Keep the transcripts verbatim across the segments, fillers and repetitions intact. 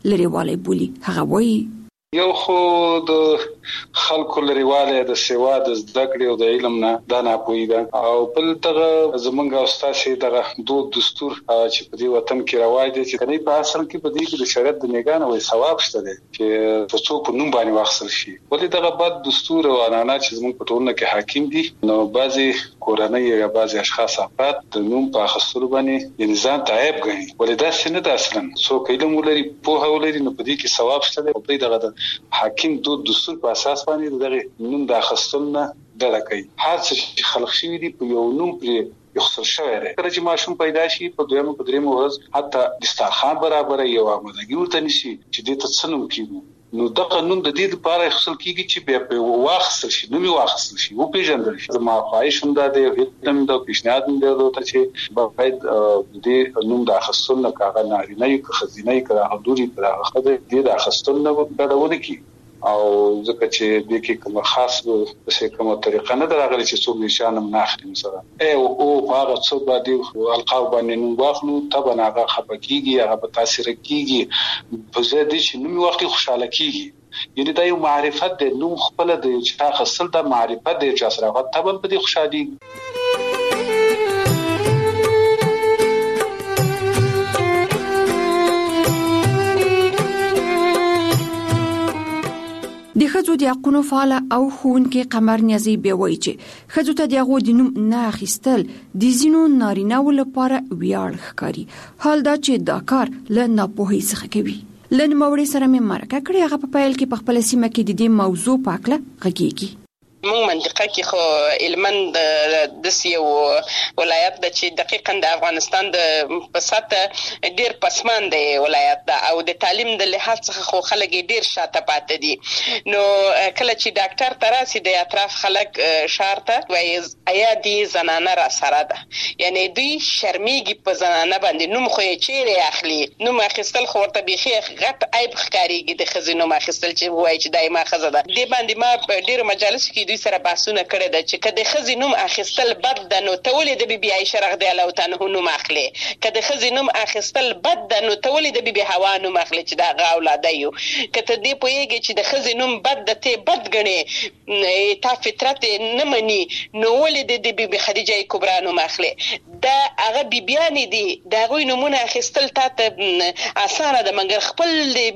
لريوالی بولی. هغه وایي یو خو د خلکو لريواله د سیوا د زده کړې او د علم نه دا ناپوهي ده، او بل دغه زمونږ او ستاسو دغه دود دستور چې په دې وطن کې رواج دي چې کني په اصل کې په دې کې د شریعت د میګان او ثواب شته دي چې په څو په نوم باندې واخصل شي. ولې دغه بد دستور او عنعنات چې زمونږ په ټولنه کې حاکم دي، نو بعضي کورنۍ یا بعضي اشخاص افراد د نوم په اخستلو باندې نظام تعیب غني. ولې دا څنګه ده اصلا څو علم ولري په هولري نو په دې کې ثواب شته دي، او په دغه حاکم دود دستور په اساس باندې دغه نوم د اخستلنه ډډه کوي. هر څه چې خلق شوی دی په یو نوم پرې یخصل شوی دی. کله چې ماشوم پیدا شي په دویمه په دریمه ورځ حتی دسترخوان برابر یو آمادګي ورته نشي چې دې ته څه نوم کیږي، نو دغه نوم د دې لپاره یخصل کیږي چې بیا په واخصل شي، نوم واخصل شي او پیژندل شي. زما خواهش هم ده د هیڅ د پیشنهاد هم ده چې باید د نوم د اخستل نه کاغه نارینه یو خزینه کړه حضوري کړه خدای دې د اخستل نه ډډونه کی، او ځکه چې د کې کوم خاص څه کومه طریقه نه درغلي چې څوک نشانم نه اخلي مثلا ای او هغه څه باندې القاب باندې نو واخلو طبعا هغه خپکیږي، هغه په تاثیر کیږي، په زیات چې نو وخت خوشاله کیږي. یعنی دا یو معرفت دی، نو خپل د چې خاصل د معرفت دی چې سره طبعا په دې خوشالي. د ښځو د حقونو فعاله او ښوونکې قمر نیازي بیا وایي چې ښځو ته د هغو د نوم نه اخیستل د ځینو نارینه‌وو لپاره ویاړ ښکاري، حال دا چې دا کار له ناپوهۍ څخه کوي. له نوموړي سره مې مرکه کړې، هغه په پیل کې په خپله سیمه کې د دې موضوع په هکله غږېږي. موږ منطقه کې خو علماً د داسې یو ولایت ده چې دقیقاً د افغانستان د په سطحه ډېر پسمانده ولایت ده، او د تعلیم د لحاظ څخه خو خلک ډېر شاته پاتې دي. نو کله چې ډاکټر ته راسي د اطراف خلک شار ته وایي ایا دې زنانه را سره ده، یعنی دوی شرمېږي په زنانه باندې. نوم خو یې چیرې اخلي، نوم اخیستل خو ورته بیخي غټ عیب ښکارېږي د ښځې نوم اخیستل چې وایي چې دا یې ما ښځه ده. دې باندې ما په ډېرو مجالسو کې دوی سره بحثونه کړي ده چې که د ښځې نوم اخیستل بد ده نو ته ولې د بي بي عایشه رضی الله تعالی عنها نوم اخلي، که د ښځې نوم اخیستل بد ده نو ته ولې د بي بي حوا نوم اخلي چې د هغه اولاده یو. که ته دې پوهېږې چې د ښځې نوم بد ده ته بد ګڼې، تا فطرت نه مني، نو ولې د بي بي خدیجه کبرا نوم اخلي. دا هغه بیبیانې دي، د هغوی نومونه اخیستل تا ته اسانه ده، مګر خپل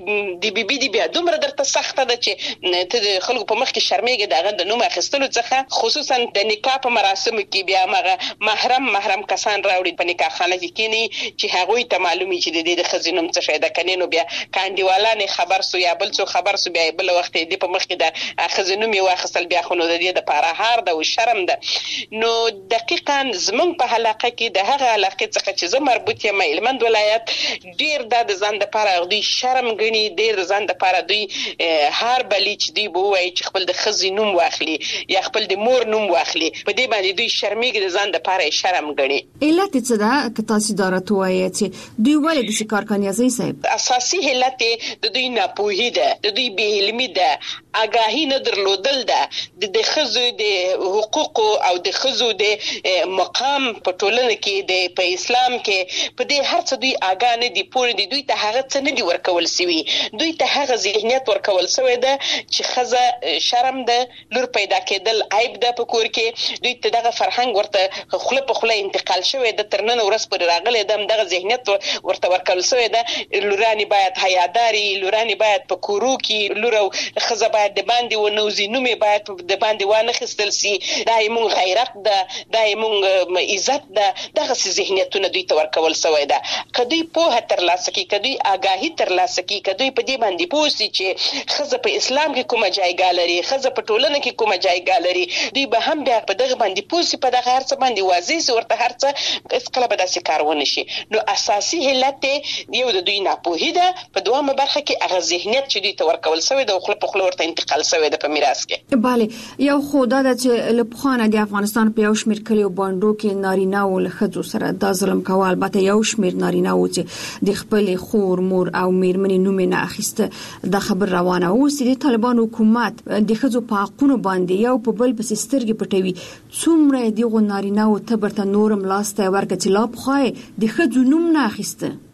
د بي بي دي بیا دومره درته سخته ده چې ته د خلکو په مخ کې شرمېږې د هغه د نوم اخیستلو څخه. خصوصا د نکاح په مراسمو کې بیا هغه محرم محرم کسان راوړي په نکاح خانه کې کینی چې هغوی ته معلومي چې د دې د ښځې نوم څه شی ده، کنې نو بیا کانډیوالان خبر سو یا بل څو خبر سو بیا بل وخت دې په مخ کې د ښځې نوم یې واخیستل، بیا خو نو د دې دپاره هار ده او شرم ده. نو دقیقا زمونږ په علاقه کې د هغه علاقې څخه چې زه مربوط یم هلمند ولایت ډېر دا د ځان دپاره دوی شرم ګڼي، ډېر د ځان دپاره دوی هار بلي چې دوی به ووایي چې خپل د ښځې نوم واخلي یا خپل د مور نوم واخلي، په دې باندې دوی شرمېږي، د ځان دپاره یې شرم ګڼي. علت یې څه ده که تاسې دا راته ووایئ چې دوی ولې داسې کار کوي نیازي صاحب؟ اساسي علت یې د دوی ناپوهي ده، د دوی بې علمي ده، آګاهي نه درلودل ده، د ښځو د حقوقو او د ښځو د مقام په ټولنه کې د په اسلام کې په دې هر څه دوی آګاه نه دي، پوه دي، دوی ته هغه څه نه دي ورکول سوي، دوی ته هغه ذهنیت ورکول سوی ده چې ښځه شرم ده، لور پیدا کېدل عیب ده په کور کې. دوی ته دغه فرهنګ ورته خوله په خوله انتقال شوی ده، تر نن ورځ پورې راغلی ده، دغه ذهنیت ورته ورکول سوی ده. لورانې باید حیاداري، لورانې باید په کورو کې، لور او ښځه باید د باندې ونوځي، نوم یې باید د باندې وانخیستل سي، دا یې مونږ غیرت ده، دا یې مونږ عزت ده. دغسې ذهنیتونه دوی ته ورکول سوی ده. که دوی پوهه ترلاسه کړي، که دوی آګاهي ترلاسه کړي، که دوی په دې باندې پوه سي چې ښځه په اسلام کې کومه جایګاه لري، ښځه په ټولنه کې کومه جایګاه لري، دوی به هم بیا په دغه باندې پوه سي، په دغه هر څه باندې واضح سي، ورته هر څه هېڅکله به داسې کار ونه شي. نو اساسي علت یو د دوی ناپوهي ده، په دویمه برخه کې هغه ذهنیت چې دوی ته ورکول سوی ده او خوله په خوله ورته انتقال سوی ده په میراث کې. بله، یو خو دا ده چې له پخوا نه د افغانستان په یو شمېر کلیو بانډو کې نارینه‌وو له ښځو سره دا ظلم کوه. البته یو شمېر نارینه‌وو چې د خپلې خور، مور او مېرمنې نوم یې نه اخیسته، دا خبر روانه. اوس د طالبان حکومت د ښځو په حقونو باندې یو په بل پسې سترګې پټوي. څومره دغو نارینه‌وو ته برته نورم لاس ته ورکړه چې لا پخوا یې د ښځو نوم نه اخیسته.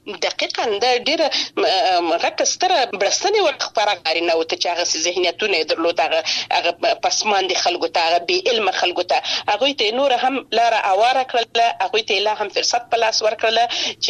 دقیقاً د ډیره غټه ستره برستنې ورخبره غاري نه وته چې هغه ذهنیتونه درلود، هغه هغه پسماند خلکو ته، هغه بی علم خلکو ته، هغه ته نور هم لاره اواره کړل، هغه ته لا هم فرصت په لاس ورکړل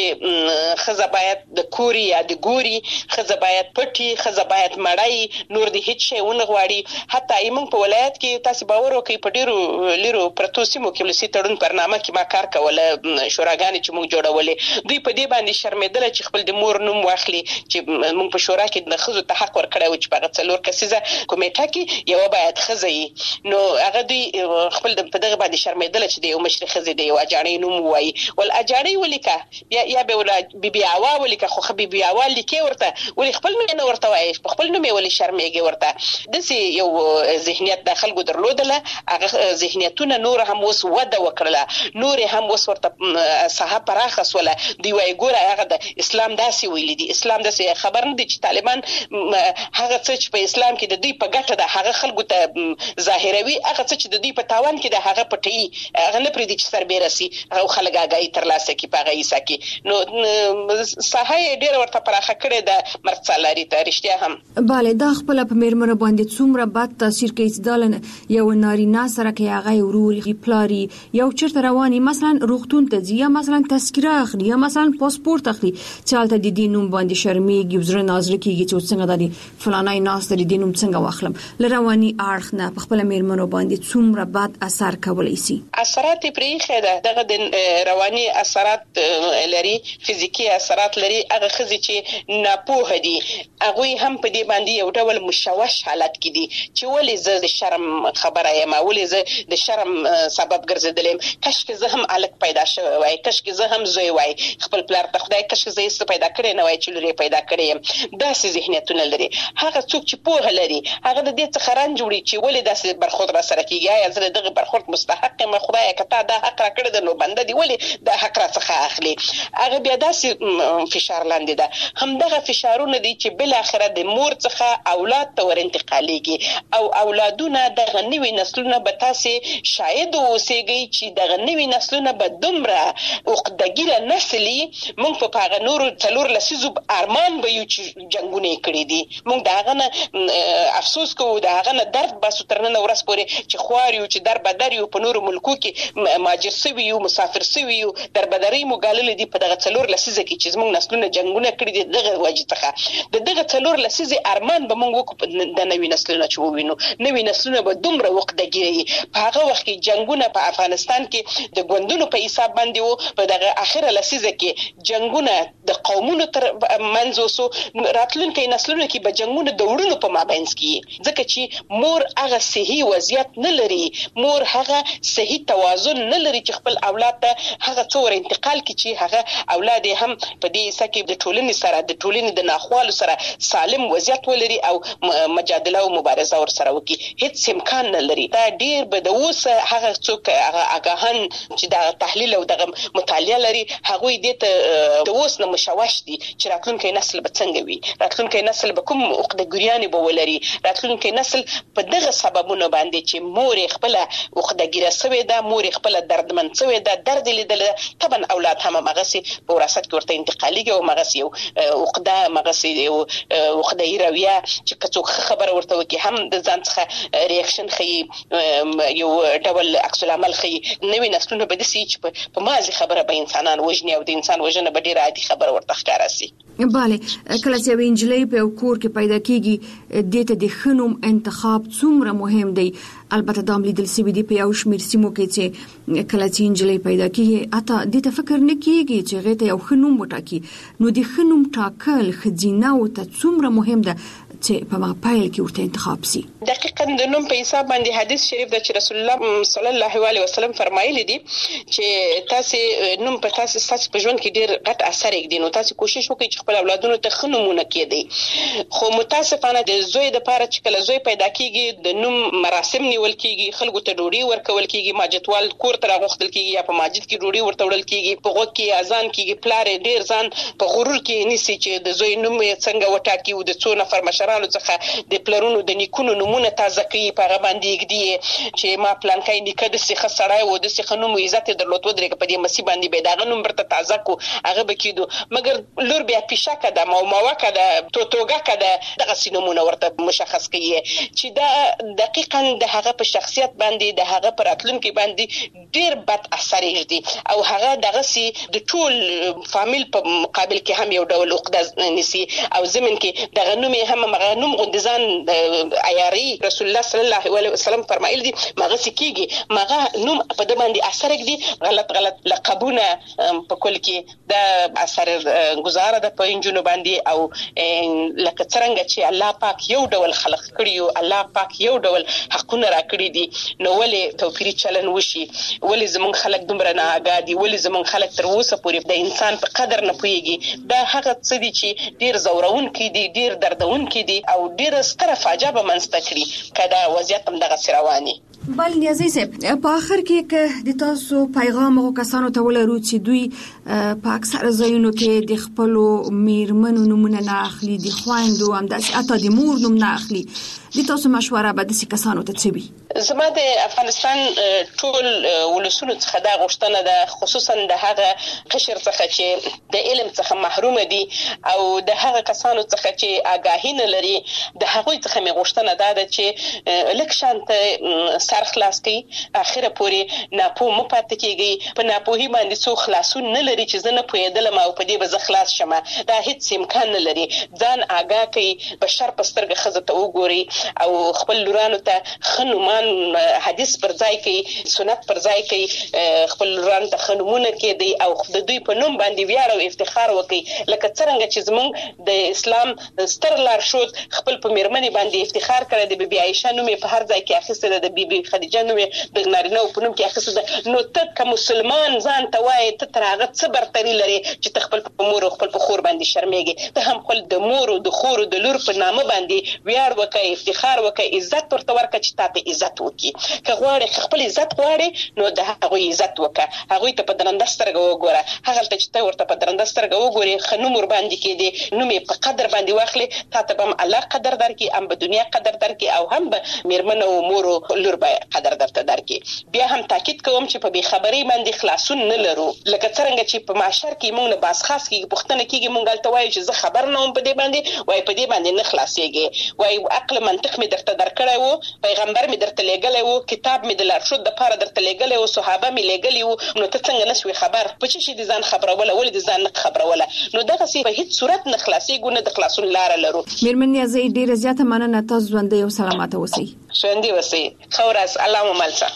چې خزه باید د کوري یا د ګوري، خزه باید پټي، خزه باید مړای، نور د هیڅ شی ونه غواړي. حتی ایمون په ولایت کې تاسو باور وکړئ په ډیرو لیرو پرتو سیمو کې ولسی تړون برنامه کې ما کار کوله، شوراګانې چې موږ جوړولې، دوی په دې باندې شرمېدل چې خپل د مور نوم واخلي، چې موږ په شورا کې د خزو ته حق ورکړی و چې په څلور کسیزه کمیټه کې یو باید خزه وي، نو هغه دوی خپل په دغه باندې شرمېدل چې د یو مشر خزه دی یو اجاړی نوم وایي، ول اجاړی ولیکه یا یا به ولا بیبي اوا ولیکه، خو بیبي اوا لیکي ورته ولې خپل نوم نه ورته وایي، خپل نوم ولې شرمېږي ورته. دسي یو ذهنیت د خلکو درلودله، هغه ذهنیتونه نور هم اوس وده وکړله، نور هم اوس ورته صحه پراخه سوله. دی وایي ګوره هغه د اسلام داسې ویلي دي، اسلام داسې خبر نه دي چې طالبان هغه څه چې په اسلام کې د دوی په ګټه ده هغه خلکو ته ظاهروي، هغه څه چې د دوی په تاوان کې ده هغه پټي، هغه نه پرېږدي چې سربیره سي، هغه خلک آګاهي ترلاسه کړي په هغه عیسا کې. نو ساحه یې ډېره ورته پراخه کړې ده مرد سالاري ته رښتیا هم. بله دا خپله په مېرمنو باندې څومره بد تاثیر کوي چې دا یو نارینه سره کې هغه ورور پلاري یو چېرته رواني مثلا روغتون ته ځي یا مثلا تذکره اخلي یا مثلا پاسپورت اخلي چې هلته د دې نوم باندې شرمېږي، زړه نازړه کېږي چې څنګه دا د فلانی ناسته د دې نوم څنګه واخلم. له رواني اړخ نه په خپله مېرمنو باندې څومره بد اثر کولی شي. اثرات یې پرېښي ده، دغه د رواني اثرات لري، فزیکي اثرات لري. هغه ښځې چې ناپوهه دي هغوی هم په دې باندې یو ډول مشوش حالت کې دي چې ولې زه د شرم خبره یم، ولې زه د شرم سبب ګرځېدلی یم، کشکې زه هم هلک پیدا شوی وای، کشکې زه هم زوی وای، خپل پلار ته خدای کشکې زه یې پیدا کړی نه وای چې لور یې پیدا کړی یم. داسې ذهنیتونه لري. هغه څوک چې پوهه لري هغه د دې څخه رنج وړي چې ولې داسې برخورد را سره کېږي، آیا زه دغه برخورد مستحق یم، خدایه که تا دا حق را کړی ده نو بنده دې ولې دا حق را څخه اخلي. هغه بیا داسې فشار لاندې ده. همدغه فشارونه دي چې بالاخره د مور څخه اولاد ته ور انتقالېږي او اولادونه دغه نوي نسلونه به تاسې شاید اوسېږئ چې دغه نوي نسلونه به دومره عقدهګیره نسل وي، موږ په هغه نورو څلور لسیزو ارمان به یو چې جنګونه یې کړي دي، موږ د هغه نه افسوس کوو، د هغه نه درد باسو تر ننه ورځ پورې چې خوار یو چې در بدر یو په نورو ملکو کې مهاجر سوي یو، مسافر سوي یو، در بدرۍ مو ګاللې دي په دغه څلور لسیزه کې چې زموږ نسلونه جنګونه کړي دي. دغه وجې څخه د دغه څلور لسیزې ارمان به موږ وکړو د نوي نسلونه چې ووینو، نوي نسلونه به دومره عقدهګیره وي. په هغه وخت کې جنګونه په افغانستان کې د ګوندونو په حساب باندې وو، په دغه اخره لسیزه کې جنګونه د قومونو تر منځ وسو، راتلونکي نسلونو کې به جنګونه د وړونو په مابینځ کې، ځکه چې مور هغه صحیح وضعیت نه لري، مور هغه صحیح توازن نه لري چې خپل اولاد ته هغه څو ور انتقال کړي چې هغه اولاد هم په دې حصه کې د ټولنې سره د ټولنې د ناخوالو سره سالم وضعیت ولري او مجادله او مبارزه ور سره وکړي. هیڅ امکان نه لري. دا ډیر به د اوس هغه څوک هغه اگاهن چې د تحلیل او د مطالعه لري هغه دې ته د اوس نه مشوش دي چې راتلونکي نسل به څنګه وي، راتلونکي نسل به کوم عقدهګریانې به ولري، راتلونکي نسل په دغه سببونو باندې چې مور خپل عقدهګیره سوې ده، مور خپل دردمن سوې ده، درد لیدل، طبعا اولاد هم مغسي په وراثت کې ورته انتقاليږي او مغسي یو عقده مغسي یو عقدهي رویه چې کڅوک خبره ورته وکي هم د ځان څخه ریاکشن خي یو ډول عکس العمل خي. نوې نسلونه به دسي چې په مازي خبره به انسانان وژني او د انسان وژنه به ډیره عادي خبره ورته ښکاره سي. بله کله چې یو انجلۍ په کور کې پیدا کیږي دته د خنوم انتخاب څومره مهم دی. البته دا لیدل سوي دی په یو شمېر سیمو کې چې کله چې انجلۍ پیدا کیږي اته دته فکر نه کیږي چې غته یو خنوم وټاکي. نو د خنوم ټاکل خزینه او ته څومره مهم ده چې په ما پایل کې ورته انتخاب سي. دقیقاً د نوم په حساب باندې حدیث شریف د چې رسول الله صلی الله علیه وسلم فرمایلی دي چې تاسو نوم په تاسو سچ په ژوند کې ډیر غټ اثر کوي. نو تاسو کوشش وکړئ چې خپل اولادونو ته خنومونه کېدی. خو متاسفانه د زوی د پاره چې کله زوی پیدا کیږي د نوم مراسم نیول کیږي، خلکو ته ډوډۍ ورکول کیږي، ماجتوال کور ته راغوښتل کیږي یا په مسجد کې ډوډۍ ورته وړل کیږي، په غوږ کې اذان کیږي. پلار ډیر ځان په غرور کې نیسي چې د زوی نوم څنګه وټاکي او د څو نفر مشران مشرانو څخه د پلرونو د نیکونو نمونه تازه کوي په هغه باندې کېږي چې ما پلانکای نیکه د سیخه سړای و د سیخه نوم عزت درلود ودرېږي په دې مسی باندې به داغه نوم برته تازه کو هغه بکیدو مګر لور بیا پیشا کده مو مواکه ده توتوګه کده دغه سینمونه ورته مشخص کوي چې دا دقیقاً د هغه په شخصیت باندې د هغه پر راتلونکي باندې ډیر بد اثر یږدي او هغه دغه سي د ټول فامیل په مقابل کې هم یو ډول عقده نسی او زمين کې دغه نوم هم مغه نوم غندزان عیاري رسول الله صلی الله علیه وسلم فرمایلی دي مغه سکیږي مغه نوم په د باندې اثر یږدي غلط غلط لقبونه په کول کې د اثر گزاره د پنځونو باندې او لکه څنګه چې الله پاک یو ډول خلق کړیو الله پاک یو ډول حقونه را کړی دي نو ولې توپیری چلن وشي ولې زمون خلک دومره نه آګادي ولې زمون خلک تر اوسه پورې د انسان په قدر نه پوهیږي دا هغه څه دي چې ډیر زورون کې دي ډیر دردون کې دي او ډیر ستره فاجعه به منځته کړي کدا وضعیت هم دغه سرواني بل نیازي صاحب په اخر کې د تاسو پیغام او کسانو ته ولرو چې دوی په اکثر ځایونو کې د خپل میرمنو نمونه نه اخلي د خويندو هم داسې اته د مور نوم نه اخلي د تاسو مشوره به د کسانو ته څه وي زما د افغانستان ټول ولسونو څخه دا غوښتنه ده خصوصا د هغه قشر څخه چې د علم څخه محروم دي او د هغه کسانو څخه چې آگاهی نه لري د هغوی څخه مې غوښتنه ده چې لک شانت سر خلاص کړي اخره پورې ناپوه مو پاتې کیږي په ناپوهي باندې څو خلاصون نه لري چې زنه پوهېدل ما او په دې به خلاص شمه دا هیڅ امکان نه لري ځان آگاه کړي بشر پسترګه خزه ته وګوري او خپل لورانو ته خنومان حدیث پر ځای کوي سنت پر ځای کوي خپل لورانو ته خنومونه کوي او د دوی په نوم باندې ویاړ او افتخار وکړي لکه څنګه چې زمونږ د اسلام ستر لارښود خپل په میرمنې باندې افتخار کړی د بیبي عائشه نوم په هر ځای کې اخیسته ده د بیبي خدیجه نوم د نارینه په نوم کې اخیسته ده نو ته کوم مسلمان ځان ته وایي ته تر هغه څه برتري لري چې ته خپل په مور او خپل په خور باندې شرمېږي ته هم خپل د مور او د خور او د لور په نامه باندې ویاړ وکړي افتخار وکړي عزت ورته ورکړي چې تاسو عزت وکړي که غواړي خپل عزت غواړي نو د هغه عزت وکړه هغه ته په درنده سترګه وګوره هغه ته چې ته ورته په درنده سترګه وګوري خنوم ور باندې کې دي نو مې په قدر باندې واخلي تاسو به الله قدر درکې ام په دنیا قدر درکې او هم به میرمن او مور او لور به قدر درته درکې بیا هم تاکید کوم چې په بی خبري باندې خلاصون نه لرو لکه څنګه چې په معاشر کې موږ نه باس خاص کې پښتنه کېږي موږ غلطه وایو چې زه خبر نه وم په دې باندې وای په دې باندې نه خلاصيږي وای عقل منطق می درته درکړی وو پیغمبر می درته لګلې وو کتاب می د لارښود د پاره درته لګلې وو صحابه می لګلې وو نو ته څنګه نسوي خبر په چې دي ځان خبرونه ولې د ځان خبرونه نو دغه سی په هیڅ صورت نه خلاصيږي نه د خلاصون لار لرو میرمن یزي ډیره زیاته مننه تاسو ژوند یو سلامات اوسئ ژوند اوسئ خورس الله مو ملسه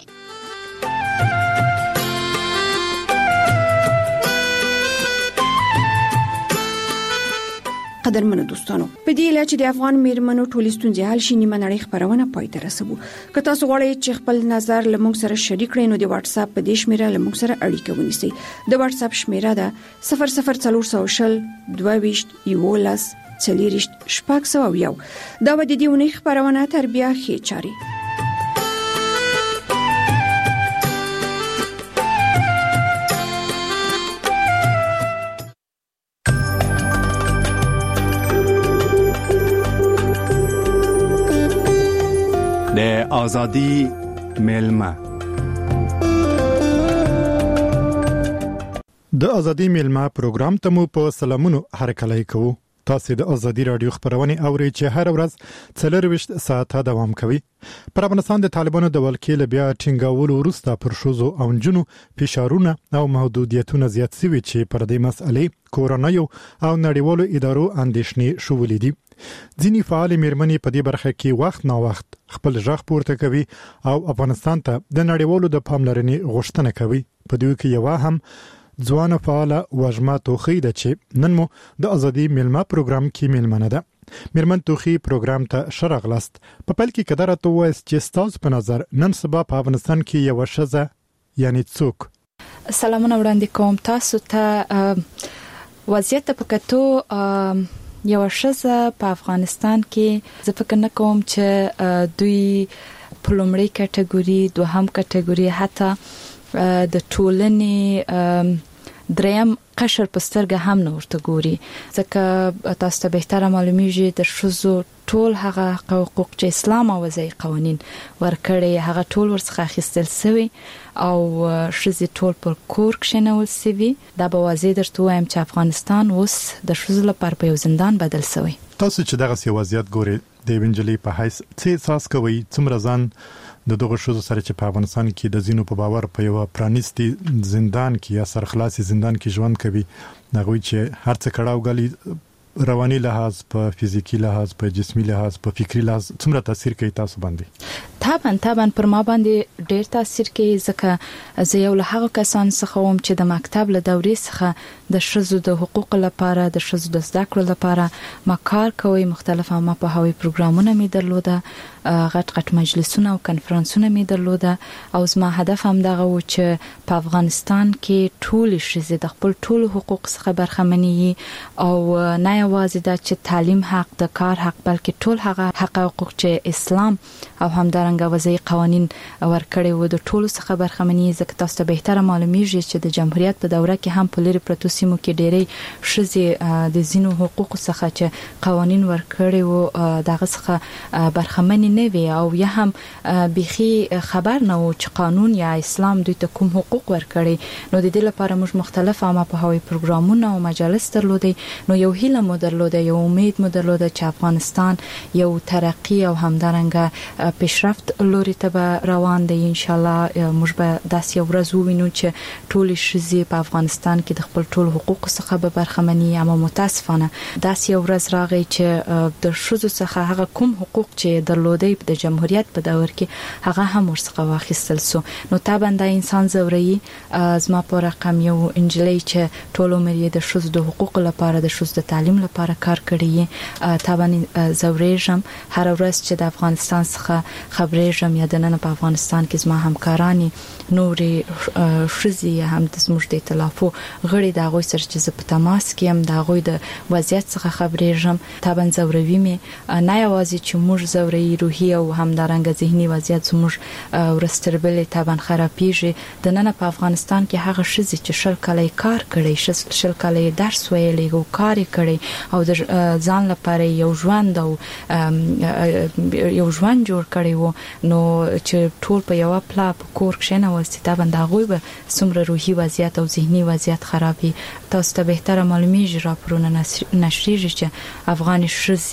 قدرمنو دوستانو په دې لاره چې د افغان میرمنو ټولې ستونزې حل شي نیمه نړۍ خبرونه پای ته رسوو که تاسو غواړئ چې خپل نظر له موږ سره شریک کړئ نو د واتس اپ په دې شمیره له موږ سره اړیکه ونیسئ د واتس اپ شمیره ده صفر صفر څلور شل دوه ویشت یولس څلوریشت شپږ سوه او یو دا به د دې ونې خبرونه تر بیا ښې چاري د آزادی میلمه د آزادی میلمه پروګرام ته مو په سلامونو هرکلی کوو تاسو د آزادی رادیو خبرونه اورئ چې هر ورځ څلور ساعته دوام کوي پر افغانستان د طالبانو د ولکې له بیا ټینګاولو وروسته پر شوزو او جنو فشارونه او محدودیتونه زیات شوي چې پر دې مسئلې کورونایو او نړیوالو ادارو اندېښنې شولې دي ځینی فعال میرمنې په دې برخه کې وخت نا وخت خپل ژغ پورته کوي او افغانستان ته د نړیوالو د پاملرنې غوښتنه کوي په دوی کې یو هم ځوان فعال وژما توخی د چې نن مو د ازادي میلمه پروګرام کې میلمنه ده میرمن توخی پروګرام ته شرغلست په پل کې قدرت توس چې تاسو په نظر نن سبا په افغانستان کې یو شزه یعنی څوک سلامونه وړاندې کوم تاسو ته وضعیت په کتو یو شزه په افغانستان کې زه فکر نه کوم چې دوی په لومړی کټګوري دوهم کټګوري حتی د ټولنې دریم قشر په سترګه هم نه ورته ګوري ځکه تاسو ته بهتره معلومیږي د شوزو ټول هغه حقوق چې اسلام او وضعي قوانين ورکړي هغه ټول ورڅخه اخیستل شوی او شزي ټول پر کور کې نول سوي دا به واضح درته وایم چې افغانستان اوس د شزو لپاره په یو زندان بدل شوی. تاسو چې دغه سیاست ګوري د وینجلي په حیث څه احساس کوي څومره ځان د دغه شوزو سره چې په افغانستان کې د زینو په باور په یو پرانیستي زندان کې یا سرخلاصي زندان کې ژوند کوي نغوي چې هر څه کړهو غلي رواني لحاظ په فزیکی لحاظ په جسمي لحاظ په فکری لحاظ څومره تاثیر کوي تاسو باندې؟ طبعا طبعا پر ما باندې ډېر تاثیر کوي ځکه زه یو له هغه کسان څخه وم چې د مکتب له دورې څخه د شذو د حقوق لپاره د شذو د زده کړو لپاره ما کار کوي مختلفه ما په هوی پروګرامونه می درلوده غټ غټ مجلسونه او کنفرانسونه می درلوده او زما هدف هم دغه و چې په افغانستان کې ټول شذې د خپل ټول حقوق څخه برخمنې او نه یوازې د چې تعلیم حق د کار حق بلکې ټول هغه حقوق چې اسلام او همدارنګه وضعي قوانين ورکړي وو د ټولو څخه برخمنې ځکه تاسو ته بهتره معلومیږي چې د جمهوریت په دوره کې هم په لری پروتو سیمو کې ډېری شذې د زینو حقوق څخه چې قوانين ورکړي وو دغه څخه برخمنې نه وي او یا هم بيخي خبر نه وو چې قانون یا اسلام دوی ته کوم حقوق ورکړي نو د دې لپاره موږ مختلف عامه په هوی پروګرامونه او مجالس درلودي نو یو هیله مو درلوده یو امید مو درلوده چې افغانستان یو ترقی او همدارنګه پیشرفت لوري ته روان دی ان شاء الله موږ به داسې یو ورځ ووینو چې ټول شذې په افغانستان کې د خپل ټول حقوق څخه به برخمنې اما متاسفانه داسې یو ورځ راغی چې د شذو څخه هغه کوم حقوق چې درلودي د جمهوریت په دور کې هغه هم ورڅخه واخیستل سو نو تابند انسان زوري زما په رقم یو انجلۍ چې ټول عمر یې د شذو د حقوق لپاره د شذو د تعلیم لپاره کار کړی تابند زوريجم هر ورځ چې د افغانستان څخه خبرېږم یا د نن په افغانستان کې زما همکارانی نورې شذې هم د زموږ د ائتلافو غړي د غوي سره چې په تماس کې هم د غوي د وضعیت څخه خبرېږم تابند زوروي مې نه یوازې چې موږ زوري روحي او همدارنګه ذهني وضعیت زموږ ورستربلې تابند خرابېږي د نن په افغانستان کې هغه شذې چې شل کال کار کړي شل کال درس ویلې او کار کړي او د ځان لپاره یو ژوند او یو ژوند جوړ کړي وو نو چې ټول په یو پلا په کور کې نه وسیته باندې غوي به څومره روحي وضعیت او ذهني وضعیت خرابي تاسو ته بهتره معلومیږي راپورونه نشریږي چې افغان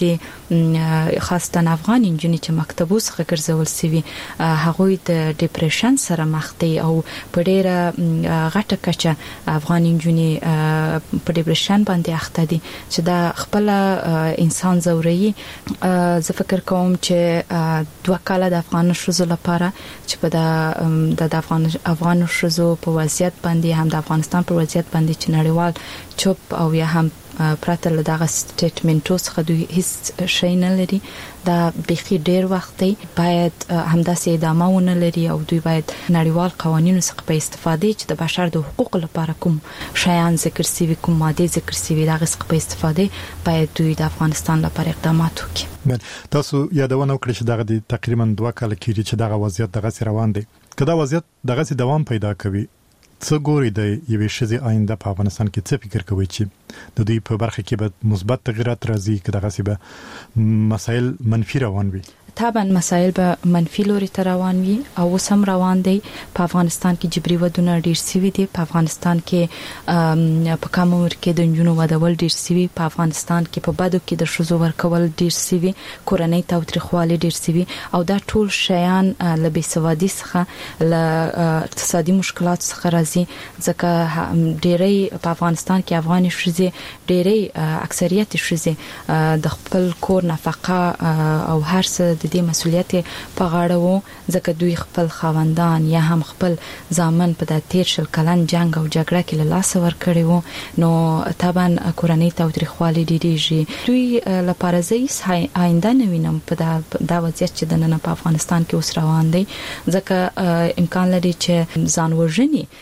شذې خاصه افغان انجنیر چې مکتبو څخه ګرځول سوي هغوی د ډیپریشن سره مخ دي او په ډیره غټه کچه افغان انجنیر په ډیپریشن باندې اخته دي چې دا خپل انسان زوري زه فکر کوم چې دوه کاله د افغان شذو لپاره چې په د افغان افغان شذو په وضعیت باندې هم د افغانستان په وضعیت باندې چې نړیوال چوپ او یا هم پراته له دغه سټیټمنټو څخه دوی هیڅ شي نه لري دا بخي ډیر وخت دی باید همداسې ادامه ونه لري او دوی باید نړیوال قوانینو څخه په استفاده چې د بشر د حقوقو لپاره کوم شیان ذکر سوي کوم ماده ذکر سوي دغه څخه په استفاده باید دوی د افغانستان لپاره اقدامات وکړي. تاسو یادونه وکړئ چې دغه تقریبا دوه کال کېږي چې دغه وضعیت دغه روان دی کله وضعیت دغه دوام پیدا کوي څه ګوري د یوې شذې آینده په افغانستان کې څه فکر کوي چې د دوی په برخه کې به مثبت تغیرات راځي که دغه سی به مسایل منفي روان وي؟ طبعا مسایل به منفي لوري ته روان وي او سم روان دي په افغانستان کې جبري ودونه ډیر سوي دي په افغانستان کې په کوم عمر کې د جنونو ودول ډیر سوي په افغانستان کې په بدو کې د شذو ورکول ډیر سوي کورنۍ تاوتریخوالي ډیر سوي او دا ټول شیان له بېسوادي څخه له اقتصادي مشکلات څخه راځي ځکه ډیری په افغانستان کې افغاني شذې ډیری اکثریت شذې د خپل کور نفقه او هر څه د دې مسولیت په غاړه وو ځکه دوی خپل خاوندان یا هم خپل ځامن په د تیر شل کلن جنگ او جګړه کې له لاس ور کړی وو نو طبعا کورنۍ تاوتریخوالي ډیریږي دوی لپاره زه آینده نه وینم په دا وضعیت چې د نن په افغانستان کې اوس روان دی ځکه امکان لري چې ځان وژنې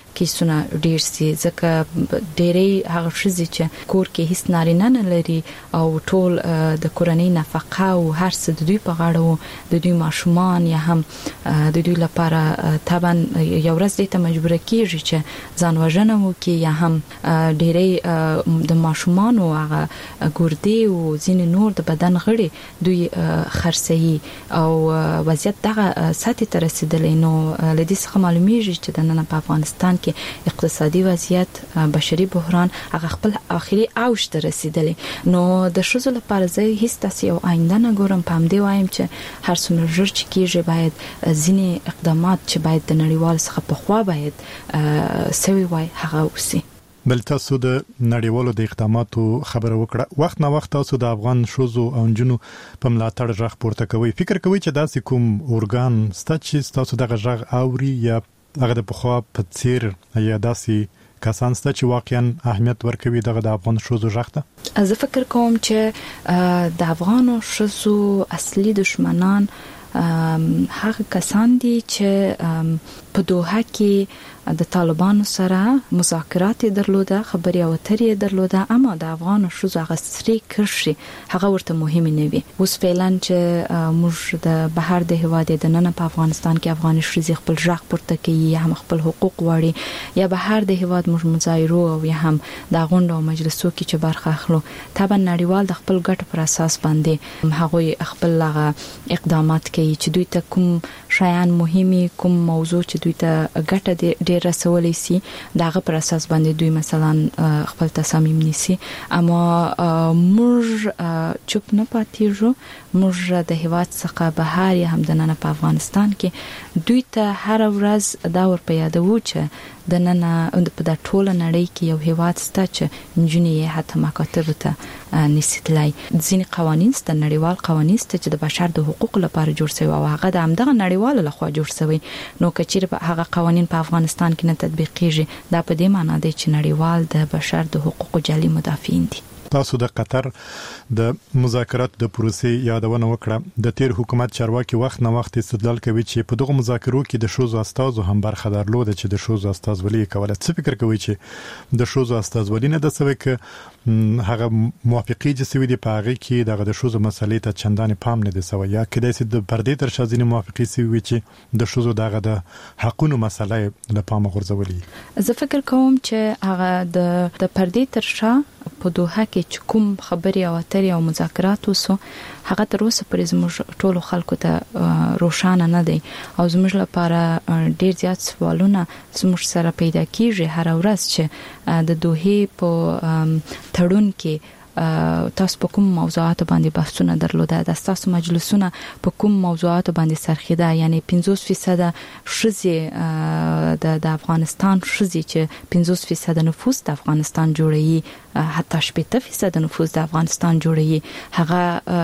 کیسونه ډیر سي ځکه ډېرې هغه شزي چې کور کې هیڅ نارینه نه لري او ټول د کورنۍ نفقه او هر څه د دوی په غاړه وو د دوی ماشومان یا هم د دوی لپاره طبعا یو ورځ دې ته مجبور کیږي چې ځان وژنه وکړي یا هم ډېرې د ماشومان او هغه ګردې او ځین نور د بدن غړي دوی خرڅي او وضعیت دغه ساتي تر رسیدلې نو لدې څخه معلومیږي چې د نن په افغانستان کې اقتصادي وضعیت بشري بحران هغه خپل اخري اوج ته رسیدلی نو د شذو لپاره زه هیڅ تاسو یو آینده نه ګورم پام دی وایم چې هر څومره ژر چې کیږي باید ځینې اقدامات چې باید د نړیوال څخه په خوا باید سوي وای هغه وسی بل تاسو د نړیوالو د اقداماتو خبره وکړه وخت نه وخت تاسو د افغان شوزو او جنونو په ملاتړ ژغ پورته کوي فکر کوي چې داسې کوم اورګان ستاسو چې تاسو دغه ژغ اوري یا هغه د پخوا په څیر یا داسې کسان ست چې واقعا اهمیت ورکوي دغه د افغان شوزو ژغ ته زه فکر کوم چې د افغان شوزو اصلي دشمنان هغه کسان دي چې په دوحه کې د طالبانو سره مذاکرات درلوده خبري او اترې درلوده اما د افغان شوزو هغه سری کرشي هغه ورته مهم نه وي اوس فعلا چې موږ د بهر د هواد د نن په افغانستان کې افغان شوزي خپل ژغ پورته کوي هم خپل حقوق وړي یا بهر د هواد موږ مظاهرو او یا هم د غونډو او مجلسو کې چې برخه اخلو طبعا نړیوال د خپل ګټ پر اساس باندې هغه خپل اقدامات کوي چې دوی ته کوم شایان مهمي کوم موضوع چې دوی ته ګټه ډیر رسولې سي داغه پر اساس باندې دوی مثلا خپل تصامیم نیسي اما موږ چوپ نه پاتېږو موږ د هواد څخه بهر یا هم د نن په افغانستان کې دوی ته هر ورځ دا ور په یادو چې د نن په د ټوله نړۍ کې یو هواد ستا چې انجنیری حتی مکاتب ته نسیتلای ځینې قوانین ست نړیوال قوانین ست چې د بشر د حقوق لپاره جوړ شوی او هغه د همدغه نړیوال لخوا جوړ شوی نو کچیر هغه قوانین په افغانستان کې نه تطبیقیږي دا په دې معنی دی چې نړیوال د بشر د حقوقو جالي مدافعین دي تاسو د قطر د مذاکرات د پروسې یادونه وکړه د تیر حکومت چارواکي وخت نه وخت استدلال کوي چې په دغه مذاکرو کې د شوزو استازو هم برخه درلوده چې د شوزو استازولي کوله څه فکر کوي چې د شوزو استازولي نه د سوي ک هغه موافقي چې سوي دی په هغه کې دغه د شوزو مسلې ته چندانې پام نه دی سوي یا کله چې د پردې تر شازینه موافقي سوي چې د شوزو دغه د حقونو مسلې له پام غورځولي زه فکر کوم چې هغه د د پردې تر شا په دوحه کې کوم خبري او اترې او مذاکرات وسو هغه تر اوسه پرې زموږ ټولو خلکو ته روښانه نه دی او زموږ لپاره ډیر زیات سوالونه زموږ سره پیدا کیږي هر ورځ چې د دوحه په تړون کې تاسو په کوم موضوعات باندې بحثونه درلوده د تاسو مجلسونه په کوم موضوعات باندې سرخیده یعنی پنځوس فیصد شزي د د افغانستان شزي چې پنځوس فیصد نفوس د افغانستان جوړي حتی شپږ فیصد نفوس د افغانستان جوړي هغه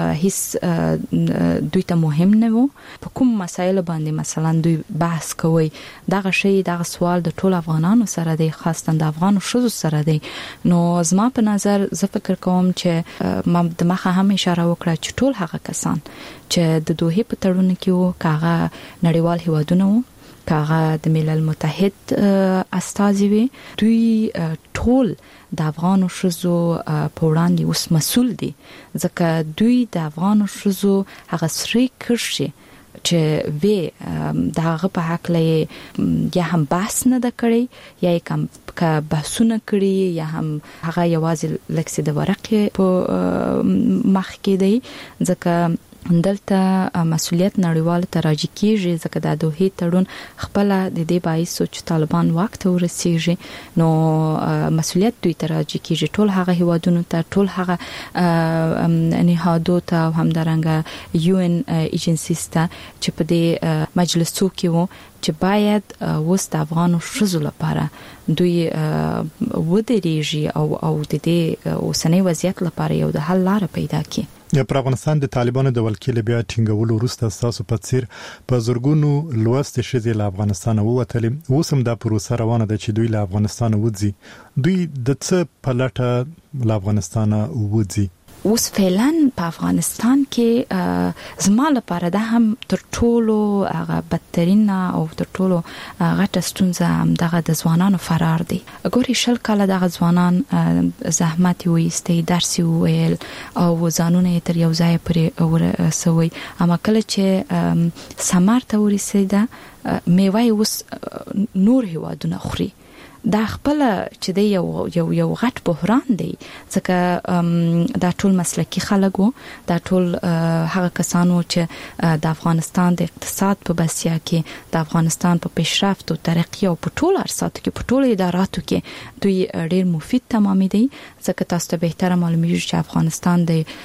هیڅ دوی ته مهم نه وو په کوم مسایل باندې مثلا دوی بحث کوي دغه شی دغه سوال د ټول افغانانو سره دی خاصه د افغان شزو سره دی نو زما په نظر زه فکر کوم چې ما د مخه هم اشاره وکړه چې ټول هغه کسان چې د دوحه په تړون کې وو کاغه نړیوال هیوادونه وو کاغه د ملل متحد استازي وي دوی ټول د افغان شوزو په وړاندې اوس مسؤل دي ځکه دوی د افغان شوزو هغه سری کرشي چې وی داغه په حق لې یا هم بحث نه د کړی یا کوم کا بحثونه کړی یا هم هغه یوازې لکسي د ورقې په مخ کې دی ځکه دلته مسؤلیت نړیوال ته راځي کیږي ځکه د دوحه تړون خپل د دې باعث چې طالبان وخت ورسیږي نو مسؤلیت دوی ته راځي کیږي ټول هغه هیوادونو ته ټول هغه نهادو ته هم درنګ یو ان ایجنسیز ته چې په دې مجلسو کې وو چې باید وست افغان شوزو لپاره دوی ودرېږي او او د دې اوسنۍ وضعیت لپاره یو د حل لار پیدا کړي په افغانستان د طالبانو د ولکیل بیا ټینګولو وروسته تاسو په څیر په زورګونو لوست شې د افغانستان ووتلې اوس هم د پروسه روانه ده چې دوی له افغانستان وځي دوی د څه په لټه له افغانستان وځي اوس فعلا په افغانستان کې زما لپاره دا هم تر ټولو هغه بدترین او تر ټولو غټه ستونزه هم دغه د ځوانانو فرار دی. ګوري شل کاله دغه ځوانان زحمت وایستي، درس ویل او ځانونه تر یو ځای پرې ورسوي، اما کله چې سمار ته ورسېده میوه اوس نور هیوادونه خوري. دا خپل چې دی یو یو یو غټ بحران دی، ځکه دا ټول مسلکی خلک وو، دا ټول هغه کسانو چې د افغانستان د اقتصاد په بسیا کې، د افغانستان په پیشرفت او ترقی او په ټول ارساتو کې، په ټول اداراتو کې دوی ډیر مفید تمامې دي. ځکه تاسو ته بهتره معلومیږي چې افغانستان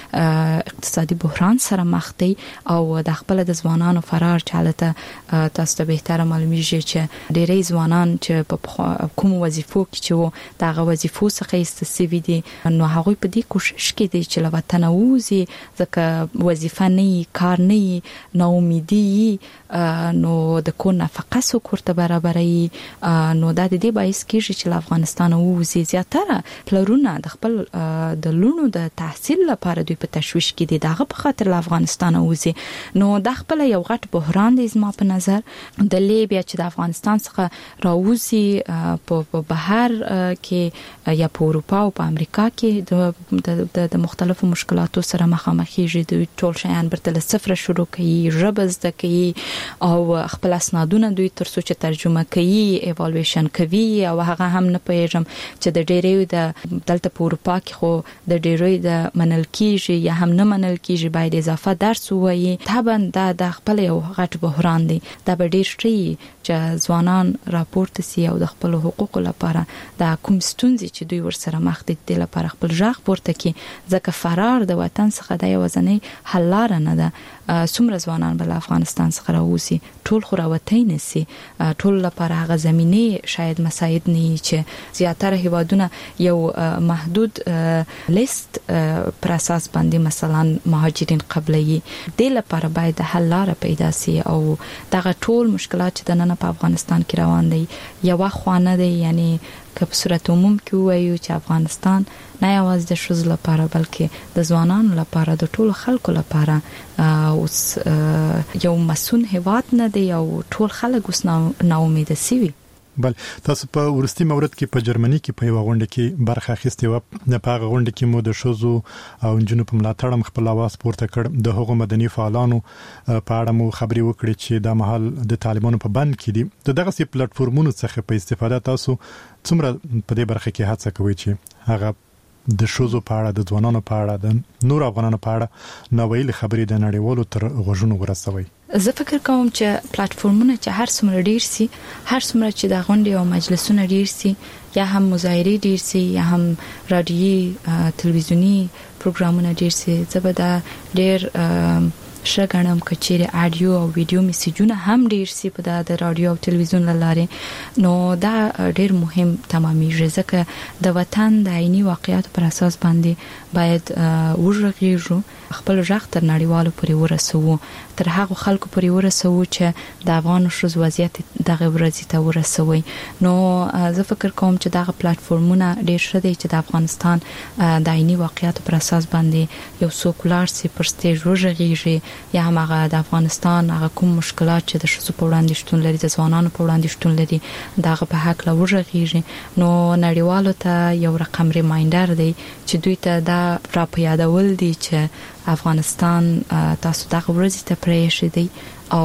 د اقتصادي بحران سره مخ دی او د خپل د ځوانانو فرار چالته تاسو ته بهتره معلومیږي چې ډیری ځوانان چې په کوم وظیفو کې چې وو دغه وظیفو څخه استفادې دي، نو هغه په دې کوشش کې دي چې له وطن ووزي، ځکه وظیفه نه کار نه نو امیدي نو د کو نفقه سو کوړه برابرې، نو دا د دې باعث کېږي چې له افغانستان ووزي. زیاتره پلرونه د خپل د لونو د تحصیل لپاره دوی په تشویش کې دي، دغه په خاطر له افغانستان ووزي. نو د خپل یو غټ بحران دی زما په نظر. د لیبیا چې د افغانستان څخه راوځي په په بهر کې یا په اروپا او په امریکا کې د د مختلفو مشکلاتو سره مخامخېږي، دوی ټول شیان برته له صفر شروع کوي، ژبه زده کوي او خپل اسنادونه دوی تر څو چې ترجمه کوي ایوالویشن کوي، او هغه هم نه پېژم چې د ډېرې د دلته په اروپا کې خو د ډېرې د منل کېږي یا هم نه منل کېږي، باید اضافه درس ووایي. طبعا دا د خپل یو غټ بحران دی. دا به ډېر شي چې ځوانان راپورته سي او د خپل حقوق لپاره د کوم ستونزې چې دوی ورسره مخ دي د لپاره خپل ژغ پورته کړي، ځکه فرار د وطن څخه د یو ځنې حل لار نه ده. څومره ځوانان بل افغانستان څخه راوځي، ټول خو راوتی نه سي، ټول لپاره هغه زمینه شاید مساعد نه چې زیاتره هیوادونه یو محدود لیست پر اساس باندې مثلا مهاجرین قبلي، د لپاره باید حل لار پیدا سي. او دغه ټول مشکلات چې د نن په افغانستان کې روان دي یو خوانه دي، یعنی که په صورت عموم کې وایو چې افغانستان نه یوازې د ښځو لپاره بلکې د ځوانانو لپاره، د ټولو خلکو لپاره اوس یو مسون هیواد نه دی او ټول خلک اوس ناامیده سوي. بل تاسو په ورستي مورد کې په جرمني کې په یو غونډه کې برخه اخیستې و. نه په غونډه کې مو د ښځو او جنونو په ملاتړ خپل आवाज پورته کړ. د هغو مدني فعالانو په اړه مو خبري وکړې چې د محل د طالبانو په بند کې دي. دغه سي پلیټ فارمونو څخه په استفاده تاسو څومره په دې برخه کې هڅه کوي چې هغه د ښځو په اړه، د ځوانانو په اړه، د نور افغانانو په اړه نوویل خبرې د نړیوالو تر غوږونو ورسوي؟ زه فکر کوم چې پلیټ فارمونه چې هر څومره ډیر سي، هر څومره چې د غونډې او مجلسونه ډیر سي، یا هم مظاهرې ډیر سي، یا هم رادیوي تلویزیونی پروګرامونه ډیر سي، زبدا ډیر شګنم کچېره اډیو او ویډیو میسجونه هم ډیر سي په د رادیو او تلویزیون لاره. نو دا ډیر مهم تمامېږي، ځکه د وطن د عیني واقعیت پر اساس باندې باید ورغېږو، خپل ژغ تر نړیوالو پورې ورسوو، تر هغه خلکو پورې ورسوو چې د افغان ښځو وضعیت دغه ورځې ته ورسوي. نو زه فکر کوم چې دغه پلیټ فارمونه ډیر ښه دي چې د افغانستان د عیني واقعیت پر اساس باندې یو سوکولار سي پر سټیج ورغېږي، یا هم هغه د افغانستان هغه کوم مشکلات چې د ښځو په وړاندې شتون لري، د ځوانانو په وړاندې شتون لري، دغه په حق لا ورغېږي. نو نړیوالو ته یو رقم ریمایندر دی چې دوی ته دا را په یادول دي چې افغانستان تاسو دغه ورځ ته پرېښی دی او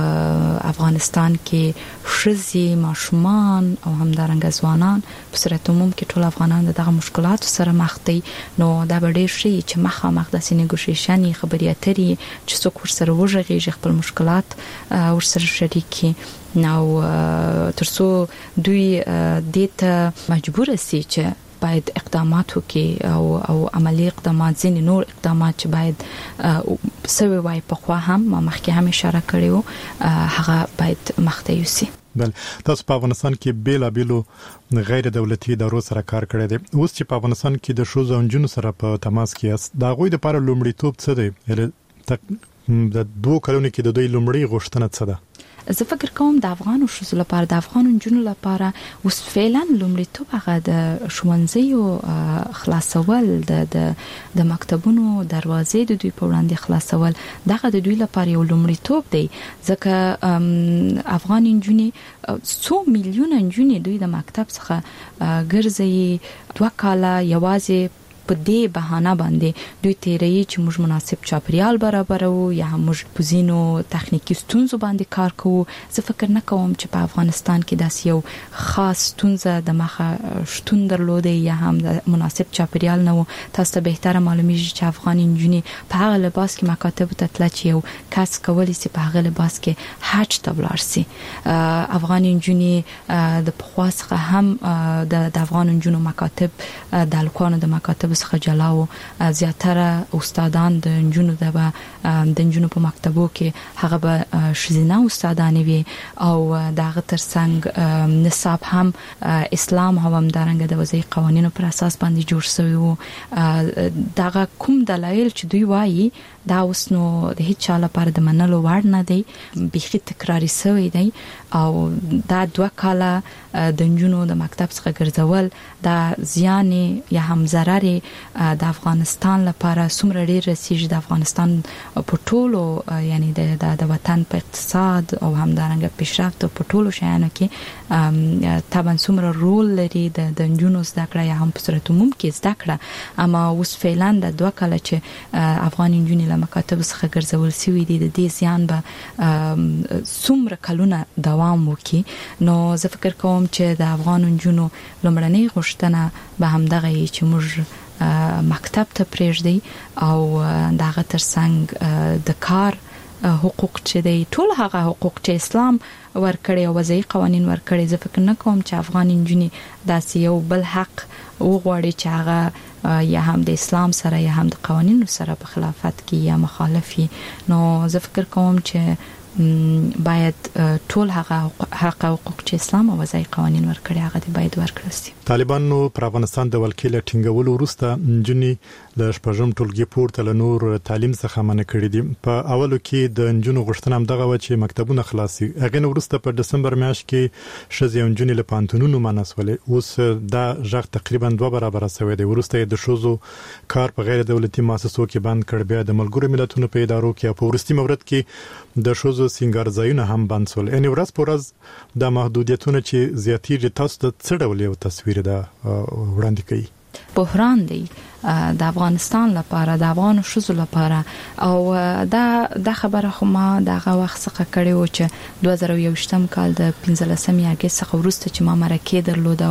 افغانستان کې ښځې، ماشومان او همدارنګه ځوانان په صورت عموم کې ټول افغانان دغه مشکلاتو سره مخ دي. نو دا به ډېر شي چې مخامخ داسې نیګوشیشن خبرې اترې چې څوک ورسره وغږېږي، خپل مشکلات ورسره شریک کړي، نو ترڅو دوی دې ته مجبور سي چې باید اقدامات وکړي او او عملی اقدامات، ځینې نور اقدامات چې باید سوي وای په خوا هم ما مخکې هم اشاره کړې و، هغه باید مخته یوسي. بل تاسو په افغانستان کې بیل بیلو غیر دولتي ادارو سره کار کړی دی. اوس چې په افغانستان کې د ښځو او نجونو سره په تماس کې یاست، دا غوي د لپاره لومړیتوب څه دی؟ د دوه کلونو کې د دوی لومړی غوښتنه څه ده؟ زه فکر کوم د افغان شوزو لپاره د افغان جنونو لپاره اوس فعلا لومړیتوب هغه د ښوونځیو خلاصول د د مکتبونو دروازې د دوی په وړاندې خلاصول دغه د دوی لپاره یو لومړیتوب دی ځکه افغان جنونې څو میلیونه جنونې دوی د مکتب څخه ګرځي دوه کاله یوازې په دې بهانه باندې دوی تیرې چې موږ مناسب چاپریال برابرو یا موږ په زینو تخنیکی ستونزو باندې کار کوو زه فکر نه کوم چې په افغانستان کې داس یو خاص ستونزه د مخه شتون درلوده یا هم د مناسب چاپریال نه تاسو ته بهتره معلومیږي چې افغان انجنیر په هغه لباس کې مکاتب ته تل چې یو کس کولی سي په هغه لباس کې حج ته ولاړ سي افغان انجنیر د پخواسخه هم د افغان انجنونو مکاتب د الکوانو د مکاتب څخه جلاو زیاتره استادان د انجونو د د انجونو په مکتبو کې هغه به شزینه استادانې وي او دغه ترڅنګ نصاب هم اسلام هم دارنګ د وضعي قوانینو پر اساس باندې جوړ شوی وو دغه کوم دلایل چې دوی وایي دا اوس نو د هیڅ چا لپاره د منلو وړ نه دی بيخي تکراری شوی دی او دا دوه کاله د انجونو د مکتب څخه ګرځول دا زیان یا هم ضرر د افغانستان لپاره څومره ډیر رسیږي د افغانستان په ټولو یعنی د د وطن په اقتصاد او هم دارنګ پیشرفت په ټولو شیانو کې طبعا څومره رول لري د د انجونو زده کړه یا هم په صورت عموم کې زده کړه اما اوس فعلا د دوه کاله چې افغان انجونې له مکاتب څخه ګرځول شوی دي د دې زیان به څومره کلونه دوام وکړي نو زه فکر کوم چې د افغان انجونو لومړنۍ غوښتنه به هم دغه چې موږ مکتب ته پرېږدي او دغه ترڅنګ د کار حقوق چې دی ټول هغه حقوق چې اسلام ورکړي او وضعي قوانين ورکړي زه فکر نه کوم چې افغان انجونې داسې یو بل حق وغواړي چې هغه یا هم د اسلام سره یا هم د قوانینو سره په خلافت کې یا مخالفي نو زه فکر کوم چې باید ټول هغه حق او حقوق چې اسلام او وضعي قوانين ورکړي هغه دی باید ورکړل شي طالبانو پر افغانستان د ولکې له ټینګولو وروسته جنې له شپږم ټولګي پورته له نور تعلیم څخه منع کړی دي په اولو کې د جنونو غوښتنه هم دغه و چې مکتبونه خلاصي هغه وروسته په دسمبر میاشت کې شزي جنونې له پانتونونو مناسولې اوس دا ژغ تقریبا دوه برابر شوی دی ورسته د شوزو کار په غیر دولتي مؤسسو کې بند کړ بیا د ملګرو ملتونو په ادارو کې په ورستي مورد کې د شوزو سنگار ځایونه هم بند شول ان ورځ په ورځ د محدودیتونو چې زیاتېږي تاسو ته څه ډول یو تصویر ده وړاندې کوي بحران دی د افغانستان لپاره د افغان شوزو لپاره او دا د خبره خو ما دغه وخت څخه کړی و چې دوه زره یو شتم کال د پنځلسمې اگست څخه وروسته چې ما مرکه درلوده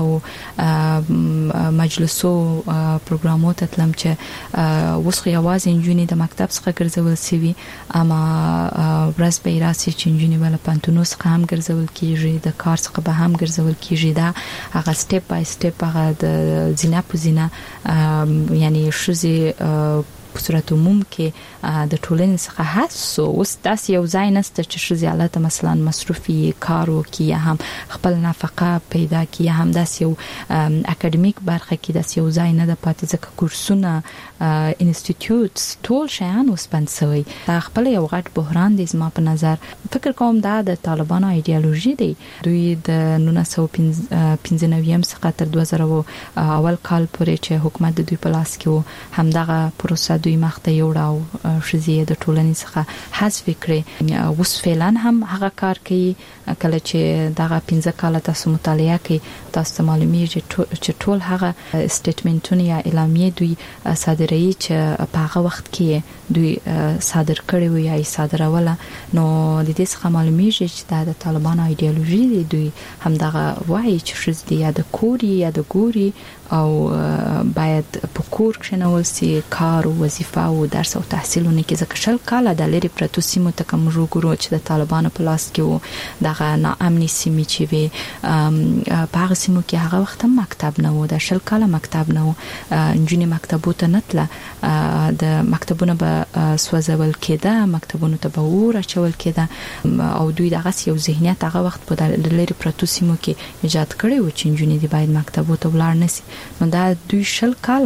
او مجلسو پروګرامو ته تلم چې وسخه یوازې انجونې د مکتب څخه ګرځول سوي اما ورځ به راسي چې انجونې ول پانتونو څخه هم ګرځول کیږي د کار څخه به هم ګرځول کیږي دا هغه سټپ بای سټپ هغه د زینا په زینا یعنی شوزي په صورت عموم کې د ټولنې څخه حسو اوس داسې یو ځای نشته چې شوزي حالت مثلا مصرفي کارو کې یا هم خپل نفقه پیدا کې یا هم داسې یو اکیډمیک برخه کې داسې یو ځای نه د پاتې ځکه کورسونه انسټیټیوټس ټول شیان اوس بند شوی دا خپل یو غټ بحران دی زما په نظر فکر کوم دا د طالبانو ایدئولوژي دی دوی د نولس سوه پنځه نوي څخه تر دوه زره اول کال پورې چې حکومت د دوی په لاس کې و همدغه پروسه دوی مخته یوړاو شزیه د ټولنې څخه حذف کړي اوس فعلا هم هغه کار کوي کله چې دغه پنځه کاله تاسو مطالعه کوي تاسو معلومیږي چې ټول هغه سټیټمنټونه یا اعلامیه دوی صادروي چې په هغه وخت کې دوی صادر کړي وي یا صادروله نو د دې څخه معلومیږي چې دا د طالبانو ایدئولوژي دی دوی هم دغه وایي چې شزدي یا د کوري یا د ګوري او باید په کور کې نو سي کار او وظیفه او درس او تحصیلونه کې ځکه شل کاله د لری پرتو سیمو ته کوم ورګورو چې د طالبانو په لاس کې وو دغه ناامني سیمې چې وي په هغه سیمو کې هغه وخت مکتب نه وو د شل کاله مکتب نه وو انجونې مکتبو ته نتله د مکتبونو به سوځول کېده مکتبونو ته به ور اچول کېده او دوی دغه یو ذهنیت هغه وخت په لری پرتو سیمو کې ایجاد کړی و چې انجونې دی باید مکتبو ته ولاړ نشي نو دا دوی شل کاله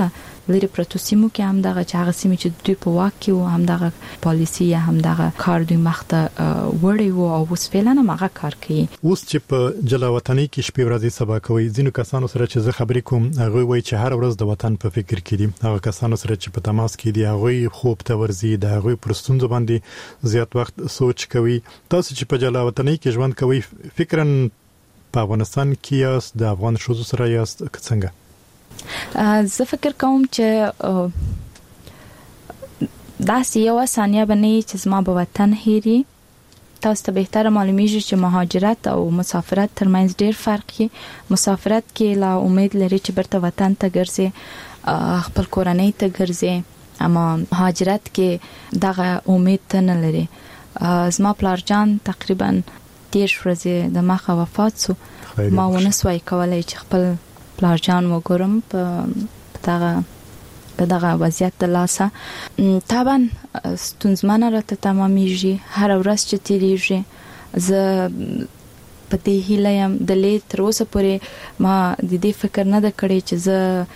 لري پرتو سیمو کې هم دغه چې هغه سیمه چې دوی په واک کې و هم دغه پالیسی یا هم دغه کار دوی مخته وړي وو او اوس فعلا هغه کار کوي. اوس چې په جلا وطني کې شپې ورځې سبا کوي ځینو کسانو سره چې زه خبرې کوم هغه وایي چې هر ورځ د وطن په فکر کې دي. هغه کسانو سره چې په تماس کې دي هغه خوب ته ورزي د هغه پرستونځ باندې زیات وخت سوچ کوي. تاسو چې په جلا وطني کې ژوند کوي فکرن په افغانستان کې یاست د افغان شوزو سره یاست څنګه؟ زه فکر کوم چې دا سیاوه ثانیه باندې چې زما په وطن هېري. تاسو ته بهتره معلومیږي چې مهاجرت او مسافرت ترمنځ ډېر فرق دی. مسافرت کې لا امید لري چې برته وطن ته ګرځي خپل کورنۍ ته ګرځي، اما مهاجرت کې دغه امید ته نه لري. زما پلار جان تقریبا دیش ورځې د مخه وفات سو. ما ونه سوای کولای چې خپل پلار جان وګورم په دغه په دغه وضعیت د لاسه. طبعا ستونزمنه راته تمامېږي هر ورځ چې تیریږي. زه په دې هیله یم د لې تر اوسه پورې ما د دې فکر نه د کړی چې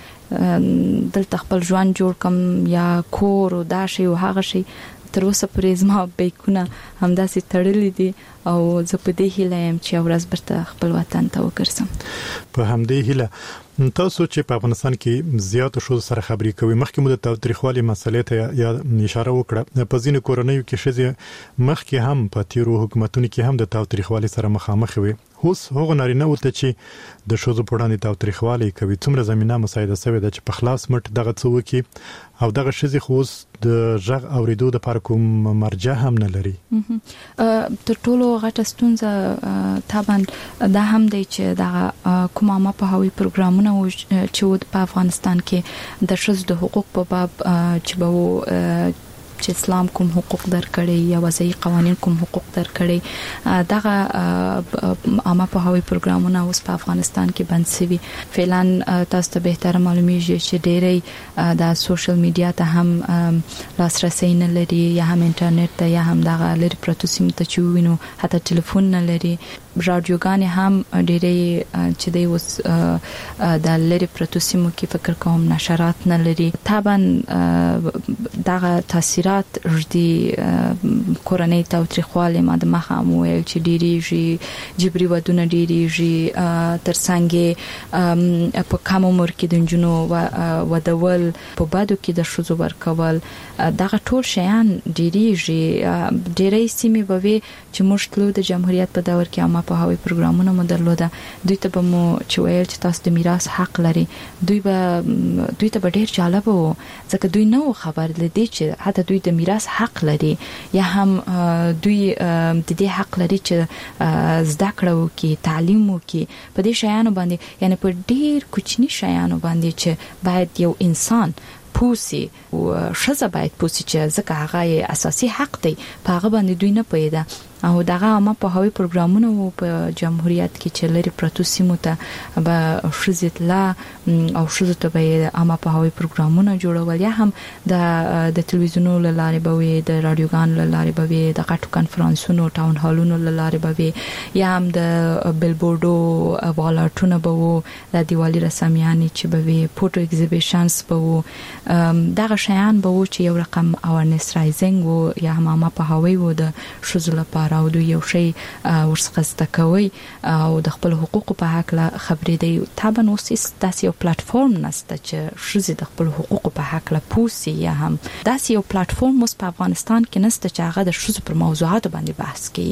زه دلته خپل ژوند جوړ کم یا کور او دا شی او هغه شی. تر اوسه پورې زما بیکونه همداسې تړلې دي او زه په دې هیله یم چې ورځ برته خپل وطن ته وګرځم. په همدې هیله تاسو چې په افغانستان کې زیات شو سره خبرې کوي مخکې مو د تاریخوالي مسلې ته یا اشاره وکړه. په ځینو کورنیو کې شې مخکې هم په تیرو حکومتونو کې هم د تاریخوالي سره مخامخ وي. اوس هغه نارینه وته چې د شوزو په وړاندې تاریخوالي کوي څومره زمينه مساعده شوی ده چې په خلاص مټ دغه څه وکي او دغه شې خو اوس د ژغ اوریدو د پر کوم مرجع هم نه لري. تر ټولو غټه ستونزه طبعا دا هم دی چې دغه کومه ما په هوی پروګرامونه چې په افغانستان کې د شوزو د حقوق په باب چې به چې اسلام کوم حقوق درکړي یا وضعي قوانين کوم حقوق درکړي دغه عامه په هوی پروګرامونه اوس په افغانستان کې بند شوي. فعلا تاسو ته بهتره معلومیږي چې ډېری د سوشل میډیا ته هم لاسرسي نه لري یا هم انټرنیټ ته یا هم دغه لري پروتو سیم ته چې وینو حتی ټلیفون نه لري. رادیوګانې هم ډېری چې دی اوس د لري پروتو سیمو کې فکر کوم نشرات نه لري. طبعا دغه تاثیرات ردی کورنۍ تاوتریخواله ما د مخه مو ویل چې ډېریږي جبري ودونه ډېریږي ترڅنګ په کوم عمر کې د جنونو ودول په بادو کې د شوزو ورکول دغه ټول شیان ډېریږي. ډېری سیمې بوي چې مشتلو د جمهوریت په دور کې عامه په هوی پروګرامونه مدرلوده. دوی ته به مو چې ویل چې تاسو د میراث حق لري. دوی به دوی ته ډېر جالب وو ځکه دوی نو خبر لدی چې حتی دوی د میراث حق لري یا هم دوی د دې حق لري چې زده کړه وکړي تعلیم وکړي په دې شیانو باندې یعنی په ډېر کوچني شیانو باندې چې باید یو انسان پوسی او شزه باید پوسی چې ځکه هغه اساسي حق دی په هغه باندې دوی نه پیدا او دغه ما په هوی پروګرامونو په جمهوریت کې چې لري پروتو سیمو ته به شزت لا او شزت به اما په هوی پروګرامونو جوړول یا هم د د تلویزیونونو لاره به وي د رادیوګانو لاره به وي د غټو کانفرنسونو ټاون هالونو لاره به وي یا هم د بیلبورډو والارټونو به وو د دیوالي رسمیانې چې به وي فوټو ایگزیبیشنز به وو دغه شیان به وو چې یو رقم اوورنس رایزینګ وو یا هم ما په هوی وو د شزل په او دوی یو شی ورڅخه زده کوي او د خپل حقوقو په حق لا خبرې دی. طبعا اوس داسې یو پلیټفارم نشته چې شوزي د خپل حقوقو په حق لا پوسی یا هم داسې یو پلیټفارم اوس په افغانستان کې نشته چې هغه د شوزو پر موضوعاتو باندې بحث کوي.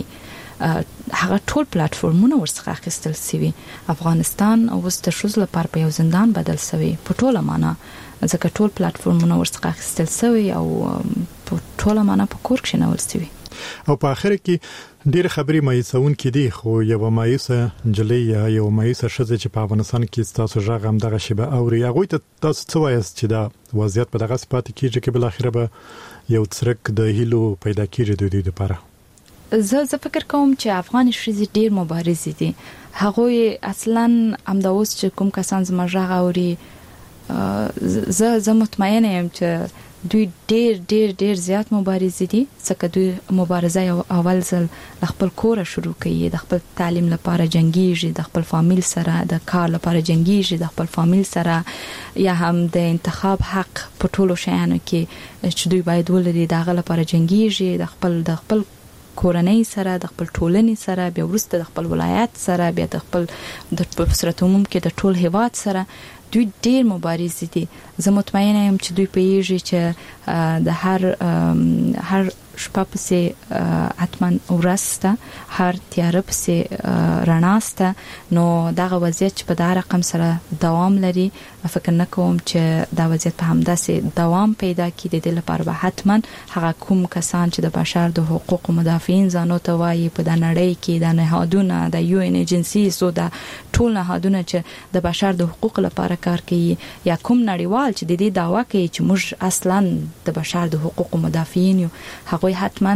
هغه ټول پلیټفارمونه ورڅخه اخیستل شوی. افغانستان اوس د شوزو لپاره په یو زندان بدل شوی په ټوله معنا ځکه ټول پلیټفارمونه ورڅخه اخیستل شوی او په ټوله معنا په کور کې نه ورسوي. او په اخر کې ډېر خبري مایسون کې دي خو یو مایسه جلې یا یو مایسه شزه چې په افغانستان کې تاسو ژغ هم دغه شی به اوري هغه ته تاسو څه وایست چې دا وضعیت په دغه سپات کېږي چې بل اخره به یو څرک د هیلو پیدا کېږي د دې لپاره. زه زه فکر کوم چې افغان شزه ډېر مبارز دي. هغه اصلا امداوس چې کوم کسان زما ژغ اوري زه زه مطمئنه یم چې دوی ډیر ډیر ډیر زیات مبارزې دي ځکه دوی مبارزه یو اول ځل خپل کور شروع کوي، د خپل تعلیم لپاره جنگيږي، د خپل فامیل سره د کار لپاره جنگيږي، د خپل فامیل سره یا هم د انتخاب حق په ټولو شیانو کې چې دوی باید ولري دغه لپاره جنگيږي، د خپل د خپل کورنۍ سره، د خپل ټولنې سره، بیا ورسته د خپل ولایت سره، بیا د خپل د صورت عموم کې د ټول هیواد سره دوی ډیر مبارزې دي. زه مطمئنه یم چې دوی پیږي چې د هر هر شپه پسې حتما ورسته، هر تیاره پسې رڼاسته، نو دغه وضعیت چې په دا رقم سره دوام لري، فکر نه کوم چې دا وضعیت په همداسې دوام پیدا کړي. د دې لپاره به حتما هغه کوم کسان چې د بشر د حقوقو مدافعین ځانو ته وایي په د نړۍ کې د نهادونه، د یو ان ایجنسیز او د ټول نهادونه چې د بشر د حقوقو لپاره کار کوي، یا کوم نړیوال چې د دې دعوا کوي چې موږ اصلا د بشر د حقوقو مدافعین یو، هغوی حتما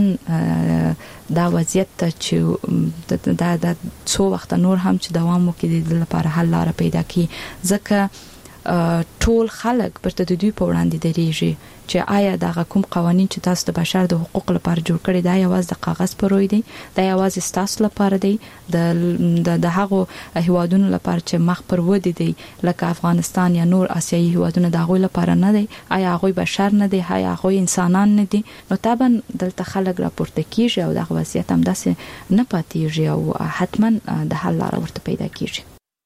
دا وضعیت چې دا د څو وخت نور هم چې دوام وکړي د لپاره حل لاره پیدا کړي. ځکه ټول خلک پرته د دوی په وړاندې درېږي چې آیا دغه کوم قوانين چې تاسو د بشر د حقوقو لپاره جوړ کړی دا یوازې د کاغذ پر روی دی، دا یوازې تاسو لپاره دی، د د هغو هیوادونو لپاره چې مخ پر ودی دی لکه افغانستان یا نور آسیایي هیوادونه د هغوی لپاره نه دی؟ آیا هغوی بشر نه دی؟ آیا هغوی انسانان نه دي؟ نو طبعا دلته خلک راپورته کیږي او دغه وضعیت هم داسې نه پاتېږي او حتما د حل لاره ورته پیدا کیږي.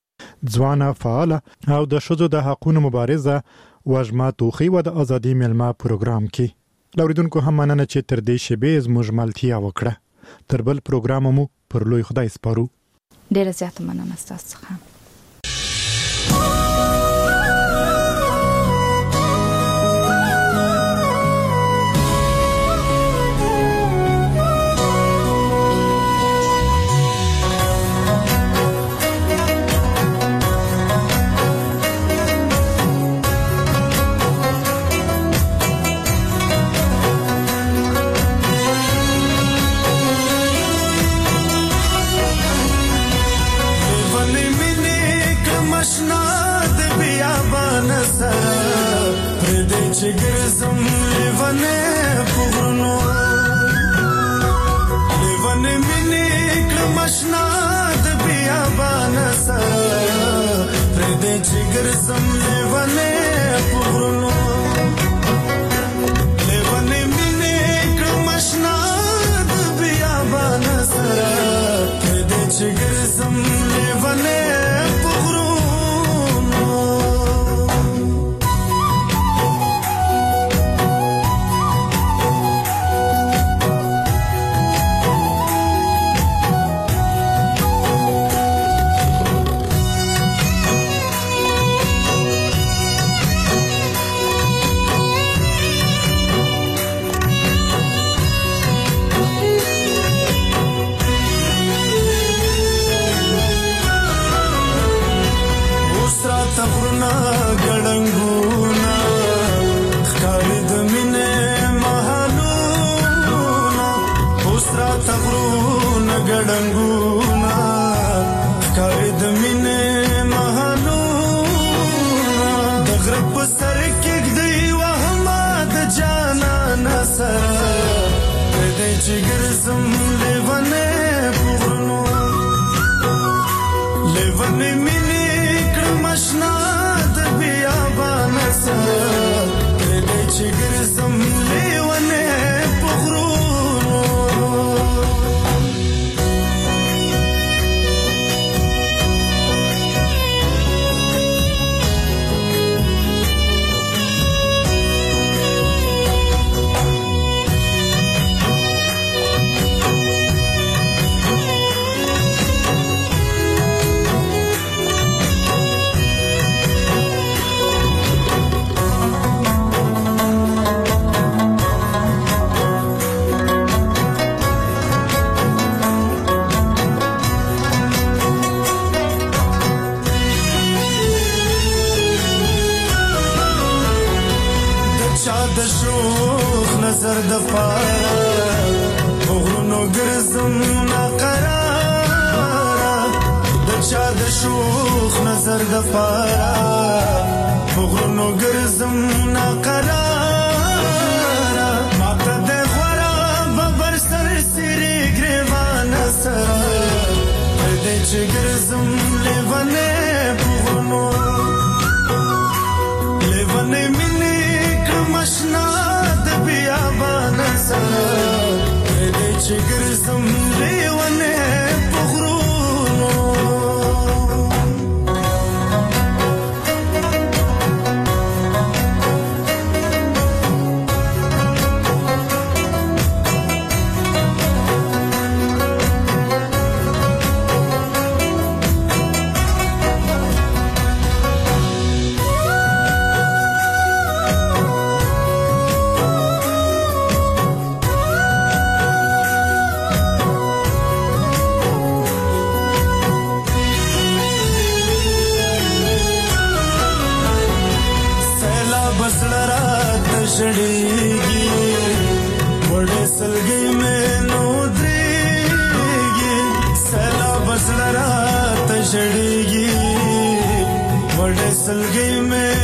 ځوانه فعاله او د ښځو د حقوقو مبارزه وژما توخی و د ازادي ملما پروګرام کې لوریدونکو هم مننه چې تر دې شیبې زموږ ملتیا وکړه. تر بل پروګرام مو پر لوی خدای سپارو. ډیره زیاته مننه تاسو څخه. پارا بغرونو ګرځم ناقرار چګرزم لیونه بوغنو لیونه منی کمشنا د بیابان سره دې چګرزم لیونه بوغرونو شړېږي وړې سلګۍ مې نو درېږي سیلاب زړه راته شړېږي وړې سلګۍ مې